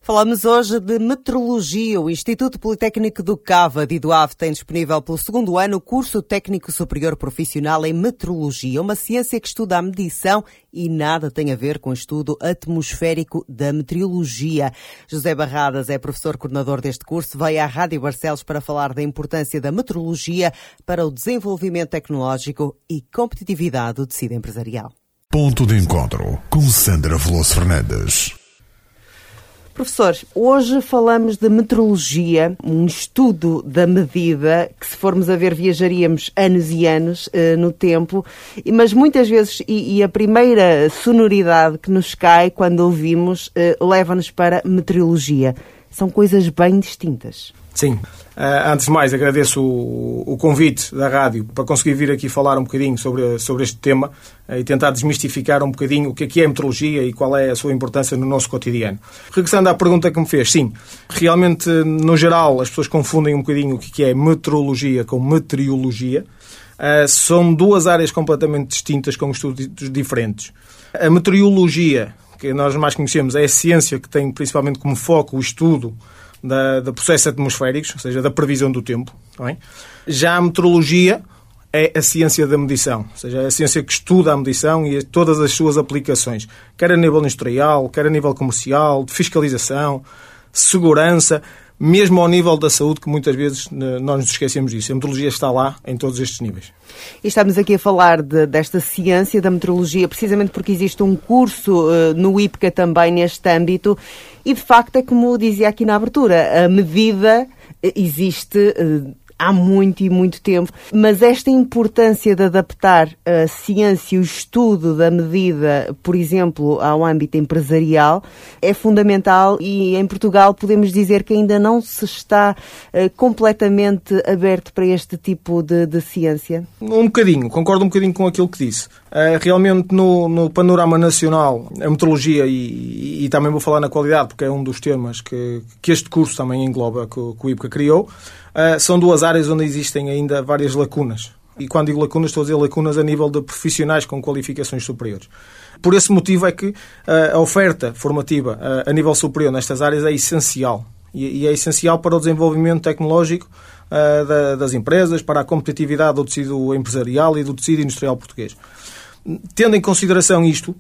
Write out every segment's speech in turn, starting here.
Falamos hoje de metrologia. O Instituto Politécnico do Cava de Ave tem disponível pelo segundo ano o curso técnico superior profissional em metrologia, uma ciência que estuda a medição e nada tem a ver com o estudo atmosférico da meteorologia. José Barradas é professor coordenador deste curso, veio à Rádio Barcelos para falar da importância da metrologia para o desenvolvimento tecnológico e competitividade do tecido empresarial. Ponto de encontro com Sandra Veloso Fernandes. Professor, hoje falamos de metrologia, um estudo da medida que, se formos a ver, viajaríamos anos e anos no tempo, mas muitas vezes, e a primeira sonoridade que nos cai quando ouvimos, leva-nos para meteorologia. São coisas bem distintas. Sim. Antes de mais, agradeço o convite da rádio para conseguir vir aqui falar um bocadinho sobre este tema e tentar desmistificar um bocadinho o que é a meteorologia e qual é a sua importância no nosso cotidiano. Regressando à pergunta que me fez, sim, realmente, no geral, as pessoas confundem um bocadinho o que é meteorologia com meteorologia. São duas áreas completamente distintas com estudos diferentes. A meteorologia, que nós mais conhecemos, é a ciência que tem principalmente como foco o estudo de processos atmosféricos, ou seja, da previsão do tempo. Tá bem? Já a meteorologia é a ciência da medição, ou seja, é a ciência que estuda a medição e todas as suas aplicações, quer a nível industrial, quer a nível comercial, de fiscalização, segurança, mesmo ao nível da saúde, que muitas vezes nós nos esquecemos disso. A meteorologia está lá em todos estes níveis. E estamos aqui a falar desta ciência da meteorologia, precisamente porque existe um curso no IPCA também neste âmbito, e de facto é como dizia aqui na abertura, a medida existe há muito e muito tempo, mas esta importância de adaptar a ciência e o estudo da medida, por exemplo, ao âmbito empresarial, é fundamental e em Portugal podemos dizer que ainda não se está completamente aberto para este tipo de ciência? Concordo um bocadinho com aquilo que disse. Realmente no panorama nacional, a meteorologia, e também vou falar na qualidade, porque é um dos temas que este curso também engloba, que o IPCA criou, são duas áreas onde existem ainda várias lacunas. E quando digo lacunas, estou a dizer lacunas a nível de profissionais com qualificações superiores. Por esse motivo é que a oferta formativa a nível superior nestas áreas é essencial. E é essencial para o desenvolvimento tecnológico das empresas, para a competitividade do tecido empresarial e do tecido industrial português. Tendo em consideração isto,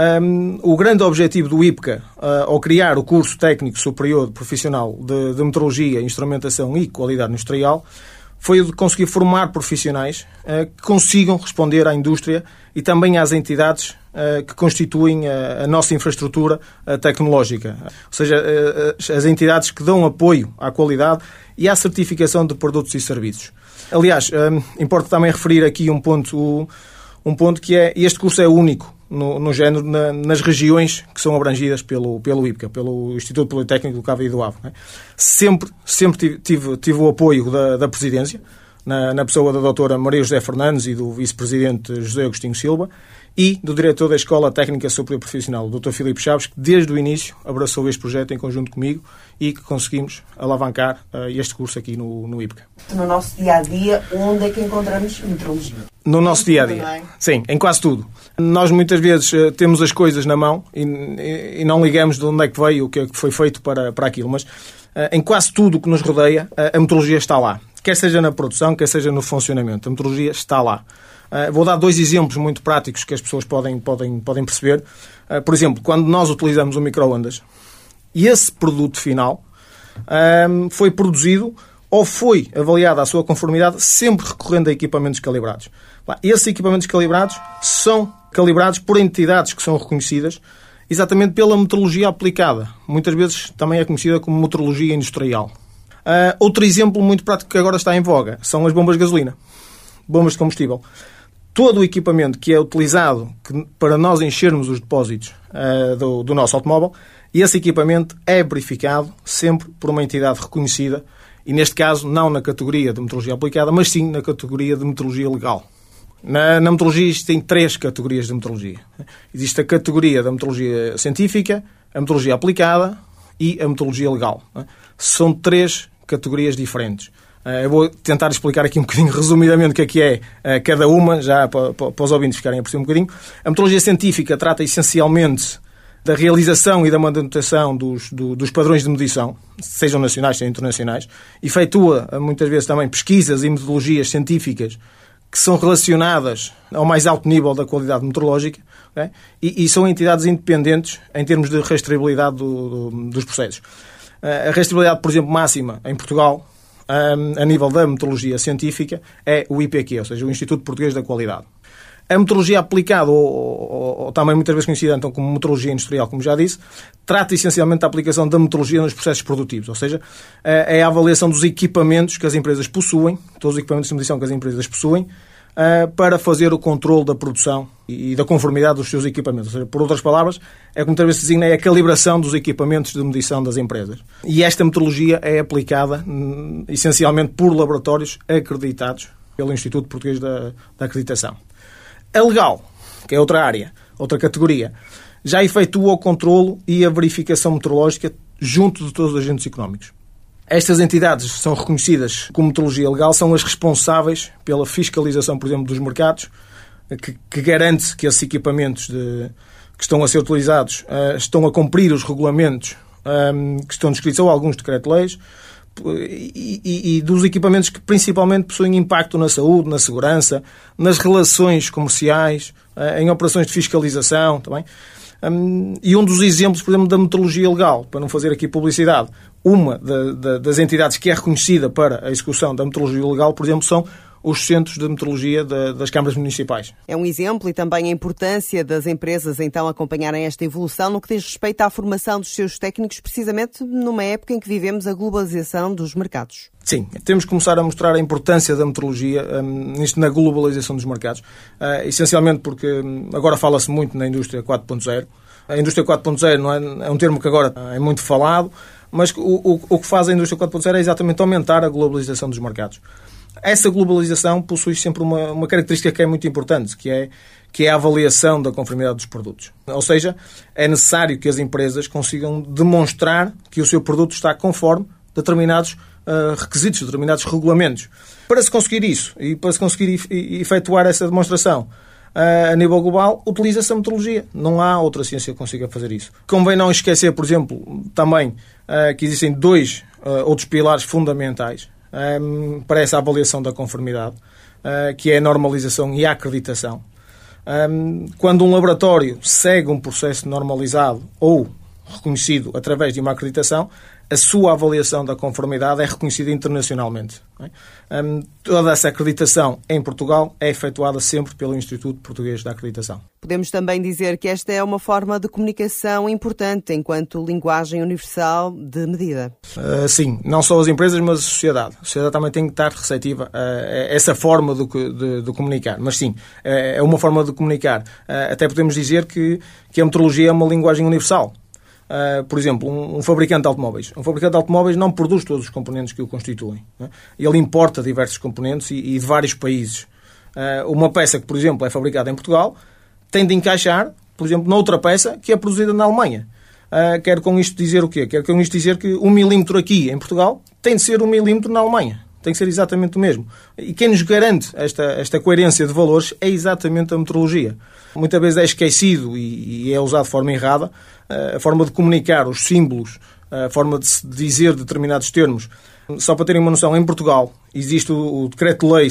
o grande objetivo do IPCA, ao criar o curso técnico superior profissional de meteorologia, instrumentação e qualidade industrial, foi o de conseguir formar profissionais que consigam responder à indústria e também às entidades que constituem a nossa infraestrutura tecnológica. Ou seja, as entidades que dão apoio à qualidade e à certificação de produtos e serviços. Aliás, importa também referir aqui um ponto que é, este curso é único no género nas regiões que são abrangidas pelo IPCA, pelo Instituto Politécnico do Cava e do Ave. Sempre tive o apoio da Presidência, na pessoa da doutora Maria José Fernandes e do Vice-Presidente José Agostinho Silva, e do diretor da Escola Técnica Superior Profissional, o Dr. Filipe Chaves, que desde o início abraçou este projeto em conjunto comigo e que conseguimos alavancar este curso aqui no IPCA. No nosso dia-a-dia, onde é que encontramos meteorologia? No nosso dia-a-dia, sim, em quase tudo. Nós muitas vezes temos as coisas na mão e não ligamos de onde é que veio, o que é que foi feito para aquilo, mas em quase tudo o que nos rodeia, a meteorologia está lá. Quer seja na produção, quer seja no funcionamento, a meteorologia está lá. Vou dar dois exemplos muito práticos que as pessoas podem perceber. Por exemplo, quando nós utilizamos o micro-ondas, e esse produto final foi produzido ou foi avaliado a sua conformidade sempre recorrendo a equipamentos calibrados. Esses equipamentos calibrados são calibrados por entidades que são reconhecidas exatamente pela meteorologia aplicada. Muitas vezes também é conhecida como meteorologia industrial. Outro exemplo muito prático que agora está em voga são as bombas de gasolina, bombas de combustível. Todo o equipamento que é utilizado para nós enchermos os depósitos do nosso automóvel, esse equipamento é verificado sempre por uma entidade reconhecida, e neste caso não na categoria de meteorologia aplicada, mas sim na categoria de meteorologia legal. Na meteorologia existem 3 categorias de meteorologia. Existe a categoria da meteorologia científica, a meteorologia aplicada e a meteorologia legal. São 3 categorias diferentes. Eu vou tentar explicar aqui um bocadinho resumidamente o que é cada uma, já para os ouvintes ficarem a perceber um bocadinho. A meteorologia científica trata essencialmente da realização e da manutenção dos padrões de medição, sejam nacionais, sejam internacionais, efetua muitas vezes também pesquisas e metodologias científicas que são relacionadas ao mais alto nível da qualidade meteorológica, okay? E são entidades independentes em termos de rastreabilidade dos processos. A rastreabilidade, por exemplo, máxima em Portugal, a nível da meteorologia científica, é o IPQ, ou seja, o Instituto Português da Qualidade. A meteorologia aplicada, ou também muitas vezes conhecida então como meteorologia industrial, como já disse, trata essencialmente da aplicação da meteorologia nos processos produtivos, ou seja, é a avaliação dos equipamentos que as empresas possuem, todos os equipamentos de medição que as empresas possuem, para fazer o controle da produção e da conformidade dos seus equipamentos. Ou seja, por outras palavras, é como muitas vezes se designa, é a calibração dos equipamentos de medição das empresas. E esta meteorologia é aplicada essencialmente por laboratórios acreditados pelo Instituto Português da Acreditação. A legal, que é outra área, outra categoria, já efetua o controlo e a verificação meteorológica junto de todos os agentes económicos. Estas entidades são reconhecidas como meteorologia legal, são as responsáveis pela fiscalização, por exemplo, dos mercados, que garante que esses equipamentos que estão a ser utilizados estão a cumprir os regulamentos que estão descritos ou alguns decretos-leis, e dos equipamentos que principalmente possuem impacto na saúde, na segurança, nas relações comerciais, em operações de fiscalização também. E um dos exemplos, por exemplo, da meteorologia legal, para não fazer aqui publicidade, uma das entidades que é reconhecida para a execução da meteorologia legal, por exemplo, são os centros de meteorologia das câmaras municipais. É um exemplo e também a importância das empresas então acompanharem esta evolução no que diz respeito à formação dos seus técnicos, precisamente numa época em que vivemos a globalização dos mercados. Sim, temos que começar a mostrar a importância da meteorologia nisto na globalização dos mercados, essencialmente porque agora fala-se muito na indústria 4.0. A indústria 4.0 não é um termo que agora é muito falado, mas o que faz a indústria 4.0 é exatamente aumentar a globalização dos mercados. Essa globalização possui sempre uma característica que é muito importante, que é a avaliação da conformidade dos produtos. Ou seja, é necessário que as empresas consigam demonstrar que o seu produto está conforme determinados requisitos, determinados regulamentos. Para se conseguir isso e para se conseguir efetuar essa demonstração a nível global, utiliza-se a meteorologia. Não há outra ciência que consiga fazer isso. Convém não esquecer, por exemplo, também que existem dois outros pilares fundamentais para essa avaliação da conformidade, que é a normalização e a acreditação. Quando um laboratório segue um processo normalizado ou reconhecido através de uma acreditação, a sua avaliação da conformidade é reconhecida internacionalmente. Toda essa acreditação em Portugal é efetuada sempre pelo Instituto Português da Acreditação. Podemos também dizer que esta é uma forma de comunicação importante enquanto linguagem universal de medida. Sim, não só as empresas, mas a sociedade. A sociedade também tem que estar receptiva a essa forma de comunicar. Mas sim, é uma forma de comunicar. Até podemos dizer que a meteorologia é uma linguagem universal. Por exemplo, um fabricante de automóveis. Um fabricante de automóveis não produz todos os componentes que o constituem. Ele importa diversos componentes e de vários países. Uma peça que, por exemplo, é fabricada em Portugal tem de encaixar, por exemplo, noutra peça que é produzida na Alemanha. Quero com isto dizer o quê? Quero com isto dizer que 1 milímetro aqui em Portugal tem de ser 1 milímetro na Alemanha. Tem que ser exatamente o mesmo. E quem nos garante esta coerência de valores é exatamente a meteorologia. Muitas vezes é esquecido e é usado de forma errada a forma de comunicar os símbolos, a forma de se dizer determinados termos. Só para terem uma noção, em Portugal existe o Decreto-Lei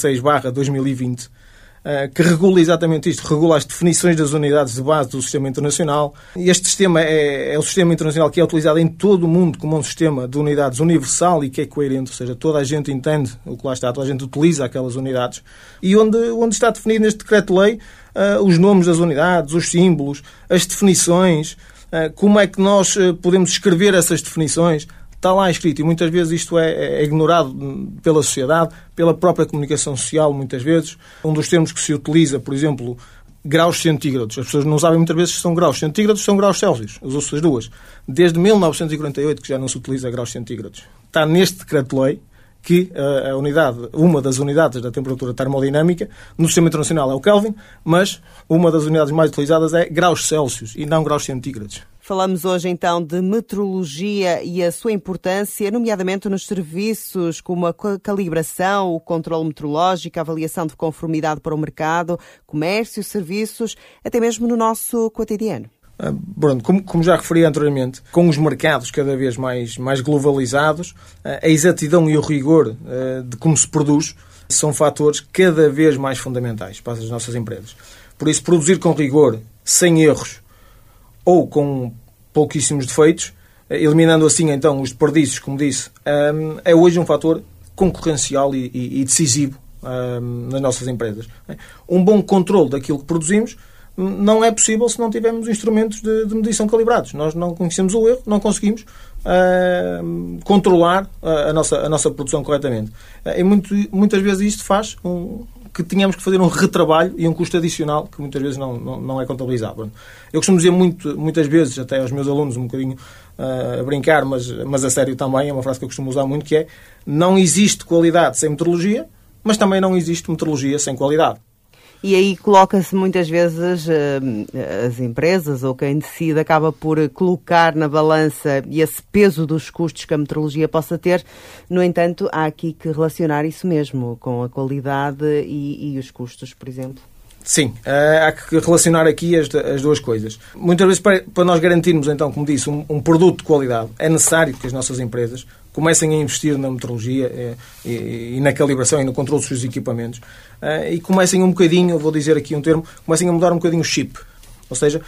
76/2020, que regula exatamente isto, regula as definições das unidades de base do sistema internacional. E este sistema é o sistema internacional que é utilizado em todo o mundo como um sistema de unidades universal e que é coerente, ou seja, toda a gente entende o que lá está, toda a gente utiliza aquelas unidades. E onde está definido neste decreto-lei os nomes das unidades, os símbolos, as definições, como é que nós podemos escrever essas definições. Está lá escrito e muitas vezes isto é ignorado pela sociedade, pela própria comunicação social, muitas vezes. Um dos termos que se utiliza, por exemplo, graus centígrados. As pessoas não sabem muitas vezes se são graus centígrados ou são graus Celsius. Usam-se as duas. Desde 1948 que já não se utiliza graus centígrados. Está neste decreto-lei que uma das unidades da temperatura termodinâmica no sistema internacional é o Kelvin, mas uma das unidades mais utilizadas é graus Celsius e não graus centígrados. Falamos hoje então de meteorologia e a sua importância, nomeadamente nos serviços como a calibração, o controle meteorológico, a avaliação de conformidade para o mercado, comércio, serviços, até mesmo no nosso cotidiano. Como já referi anteriormente, com os mercados cada vez mais globalizados, a exatidão e o rigor de como se produz são fatores cada vez mais fundamentais para as nossas empresas. Por isso, produzir com rigor, sem erros ou com pouquíssimos defeitos, eliminando assim então os desperdícios, como disse, é hoje um fator concorrencial e decisivo nas nossas empresas. Um bom controle daquilo que produzimos não é possível se não tivermos instrumentos de medição calibrados. Nós não conhecemos o erro, não conseguimos controlar a nossa produção corretamente. E muitas vezes isto faz que tenhamos que fazer um retrabalho e um custo adicional que muitas vezes não é contabilizado. Eu costumo dizer muitas vezes, até aos meus alunos, um bocadinho a brincar, mas a sério também, é uma frase que eu costumo usar muito, que é: não existe qualidade sem metrologia, mas também não existe metrologia sem qualidade. E aí coloca-se muitas vezes as empresas ou quem decide acaba por colocar na balança esse peso dos custos que a metrologia possa ter. No entanto, há aqui que relacionar isso mesmo com a qualidade e os custos, por exemplo. Sim, há que relacionar aqui as duas coisas. Muitas vezes, para nós garantirmos, então, como disse, um produto de qualidade, é necessário que as nossas empresas comecem a investir na metrologia e na calibração e no controle dos seus equipamentos e comecem um bocadinho, eu vou dizer aqui um termo, comecem a mudar um bocadinho o chip. Ou seja,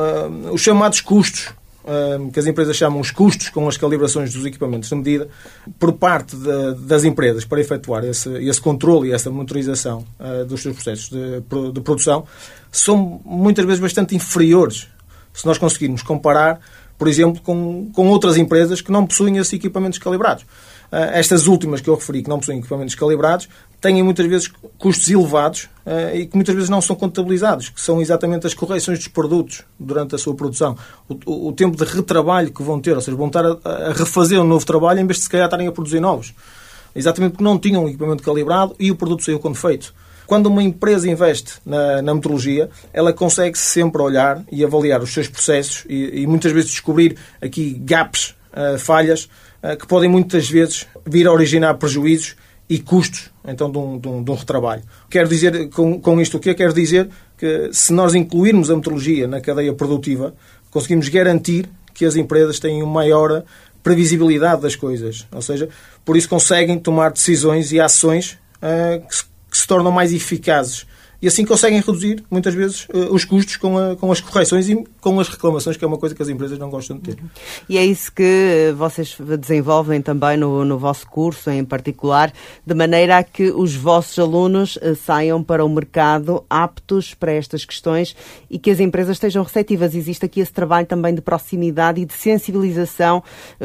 os chamados custos, que as empresas chamam os custos com as calibrações dos equipamentos de medida, por parte das empresas para efetuar esse controle e essa monitorização dos seus processos de produção, são muitas vezes bastante inferiores se nós conseguirmos comparar, por exemplo, com outras empresas que não possuem esses equipamentos calibrados. Estas últimas que eu referi, que não possuem equipamentos calibrados, têm muitas vezes custos elevados e que muitas vezes não são contabilizados, que são exatamente as correções dos produtos durante a sua produção. O tempo de retrabalho que vão ter, ou seja, vão estar a refazer um novo trabalho em vez de se calhar estarem a produzir novos. Exatamente porque não tinham um equipamento calibrado e o produto saiu com defeito. Quando uma empresa investe na metrologia, ela consegue sempre olhar e avaliar os seus processos e muitas vezes descobrir aqui gaps, falhas, que podem muitas vezes vir a originar prejuízos e custos, então, de um retrabalho. Quero dizer com isto o quê? Quero dizer que se nós incluirmos a metrologia na cadeia produtiva, conseguimos garantir que as empresas têm uma maior previsibilidade das coisas. Ou seja, por isso conseguem tomar decisões e ações que se tornam mais eficazes. E assim conseguem reduzir, muitas vezes, os custos com as correções e com as reclamações, que é uma coisa que as empresas não gostam de ter. E é isso que vocês desenvolvem também no vosso curso, em particular, de maneira a que os vossos alunos saiam para o mercado aptos para estas questões e que as empresas estejam receptivas. Existe aqui esse trabalho também de proximidade e de sensibilização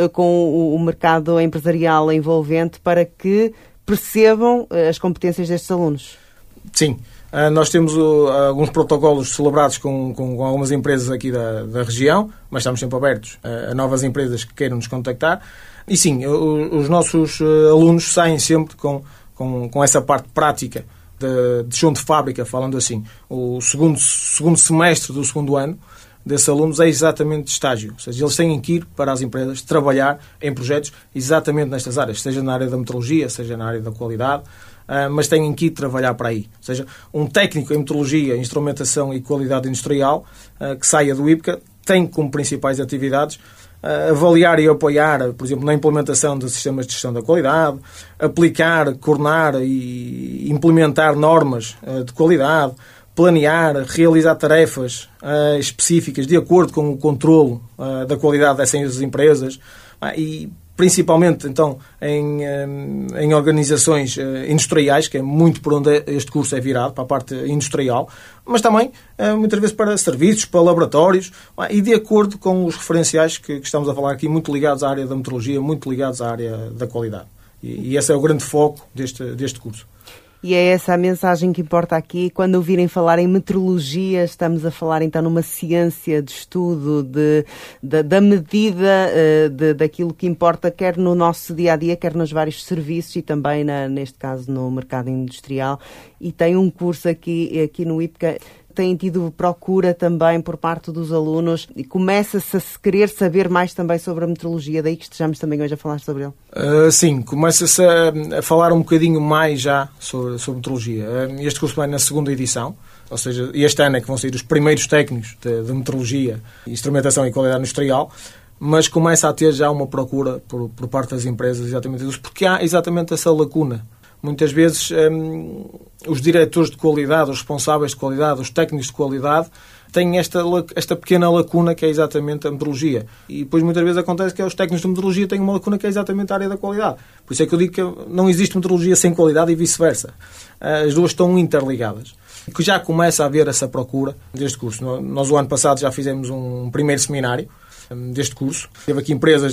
com o mercado empresarial envolvente para que percebam as competências destes alunos. Sim. Nós temos alguns protocolos celebrados com algumas empresas aqui da região, mas estamos sempre abertos a novas empresas que queiram nos contactar. E sim, os nossos alunos saem sempre com essa parte prática de chão de fábrica, falando assim. O segundo semestre do segundo ano desses alunos é exatamente de estágio. Ou seja, eles têm que ir para as empresas trabalhar em projetos exatamente nestas áreas, seja na área da metrologia, seja na área da qualidade, mas têm que ir trabalhar para aí. Ou seja, um técnico em metrologia, instrumentação e qualidade industrial que saia do IPCA tem como principais atividades avaliar e apoiar, por exemplo, na implementação de sistemas de gestão da qualidade, aplicar, coordenar e implementar normas de qualidade, planear, realizar tarefas específicas de acordo com o controlo da qualidade dessas empresas e principalmente então em organizações industriais, que é muito por onde este curso é virado, para a parte industrial, mas também muitas vezes para serviços, para laboratórios e de acordo com os referenciais que estamos a falar aqui, muito ligados à área da metrologia, muito ligados à área da qualidade. E esse é o grande foco deste curso. E é essa a mensagem que importa aqui. Quando ouvirem falar em metrologia, estamos a falar então numa ciência de estudo da medida daquilo que importa, quer no nosso dia-a-dia, quer nos vários serviços e também, neste caso, no mercado industrial. E tem um curso aqui no IPCA. Têm tido procura também por parte dos alunos e começa-se a querer saber mais também sobre a metrologia, daí que estejamos também hoje a falar sobre ele. Sim, começa-se a falar um bocadinho mais já sobre metrologia. Este curso vai na segunda edição, ou seja, este ano é que vão sair os primeiros técnicos de metrologia, instrumentação e qualidade industrial, mas começa a ter já uma procura por parte das empresas, exatamente isso, porque há exatamente essa lacuna. Muitas vezes os diretores de qualidade, os responsáveis de qualidade, os técnicos de qualidade têm esta pequena lacuna que é exatamente a metrologia. E depois muitas vezes acontece que os técnicos de metrologia têm uma lacuna que é exatamente a área da qualidade. Por isso é que eu digo que não existe metrologia sem qualidade e vice-versa. As duas estão interligadas. Que já começa a haver essa procura deste curso. Nós o ano passado já fizemos um primeiro seminário deste curso. Teve aqui empresas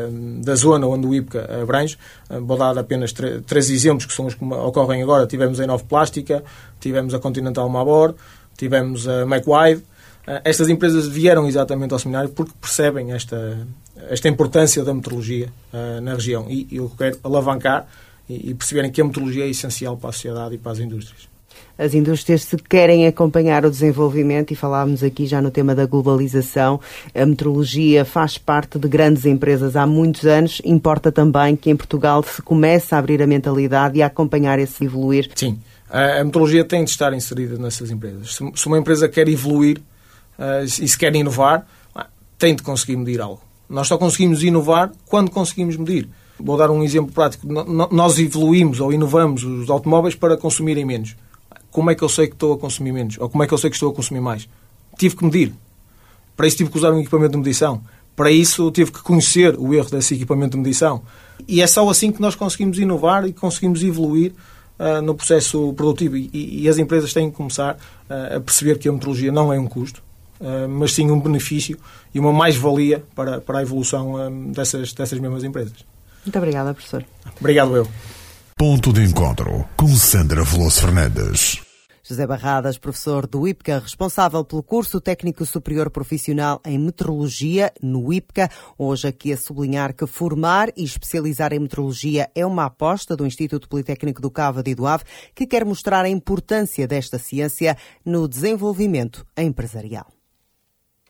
da zona onde o IPCA abrange. Vou dar apenas 3 exemplos, que são os que ocorrem agora. Tivemos a Inove Plástica, tivemos a Continental Mabor, tivemos a McWide. Estas empresas vieram exatamente ao seminário porque percebem esta importância da metrologia na região. E eu quero alavancar e perceberem que a metrologia é essencial para a sociedade e para as indústrias. As indústrias, se querem acompanhar o desenvolvimento, e falámos aqui já no tema da globalização, a metrologia faz parte de grandes empresas há muitos anos. Importa também que em Portugal se comece a abrir a mentalidade e a acompanhar esse evoluir. Sim, a metrologia tem de estar inserida nessas empresas. Se uma empresa quer evoluir e se quer inovar, tem de conseguir medir algo. Nós só conseguimos inovar quando conseguimos medir. Vou dar um exemplo prático. Nós evoluímos ou inovamos os automóveis para consumirem menos. Como é que eu sei que estou a consumir menos? Ou como é que eu sei que estou a consumir mais? Tive que medir. Para isso tive que usar um equipamento de medição. Para isso tive que conhecer o erro desse equipamento de medição. E é só assim que nós conseguimos inovar e conseguimos evoluir no processo produtivo. E as empresas têm que começar a perceber que a metrologia não é um custo, mas sim um benefício e uma mais-valia para a evolução dessas mesmas empresas. Muito obrigada, professor. Obrigado eu. Ponto de encontro com Sandra Veloso Fernandes. José Barradas, professor do IPCA, responsável pelo curso técnico superior profissional em metrologia no IPCA. Hoje aqui a sublinhar que formar e especializar em metrologia é uma aposta do Instituto Politécnico do Cávado e do Ave, que quer mostrar a importância desta ciência no desenvolvimento empresarial.